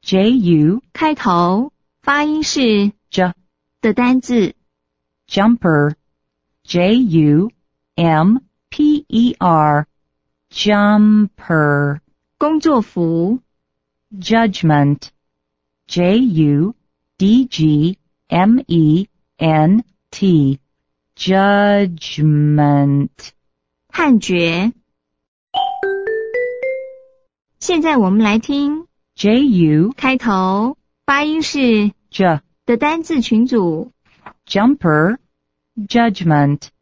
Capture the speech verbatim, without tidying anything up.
J U 开头发音是 J 的单字。 Jumper J U M P E R Jumper 工作服。 Judgment J U D G M E N T Judgment 判决。现在我们来听 J U 开头发音是 J 的单字群组。 Jumper Judgment